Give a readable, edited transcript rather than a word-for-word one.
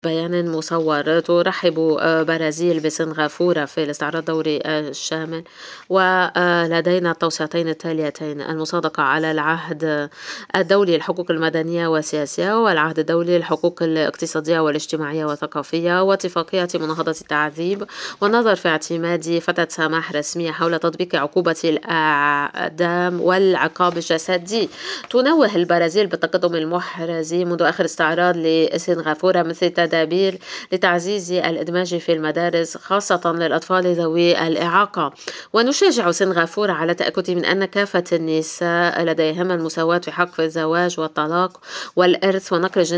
بيان مصور ترحب برازيل بسنغافورة في الاستعراض الدوري الشامل، ولدينا التوصيتين التاليتين: المصادقة على العهد الدولي للحقوق المدنية والسياسية، والعهد الدولي للحقوق الاقتصادية والاجتماعية والثقافية، واتفاقية مناهضة التعذيب، والنظر في اعتماد فترة سماح رسمية حول تطبيق عقوبة الإعدام والعقاب الجسدي. تنوه البرازيل بالتقدم المحرز منذ آخر استعراض لسنغافورة مثل التدابير لتعزيز الإدماج في المدارس خاصة للأطفال ذوي الإعاقة. ونشجع سنغافورة على التأكد من أن كافة النساء لديهم المساواة في حق الزواج والطلاق والإرث ونقل